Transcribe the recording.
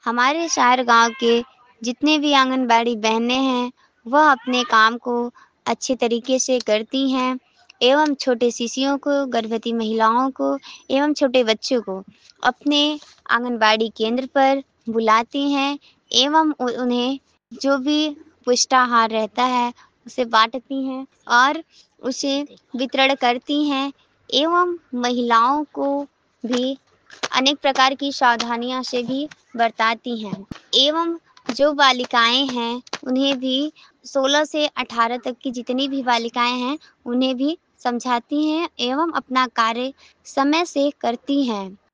हमारे शहर गाँव के जितने भी आंगनबाड़ी बहनें हैं, वह अपने काम को अच्छे तरीके से करती हैं एवं छोटे शिशुओं को, गर्भवती महिलाओं को एवं छोटे बच्चों को अपने आंगनबाड़ी केंद्र पर बुलाती हैं एवं उन्हें जो भी पुष्टाहार रहता है, उसे बाँटती हैं और उसे वितरण करती हैं एवं महिलाओं को भी अनेक प्रकार की सावधानियाँ से भी बरताती हैं एवं जो बालिकाएँ हैं, उन्हें भी 16 से 18 तक की जितनी भी बालिकाएँ हैं, उन्हें भी समझाती हैं एवं अपना कार्य समय से करती हैं।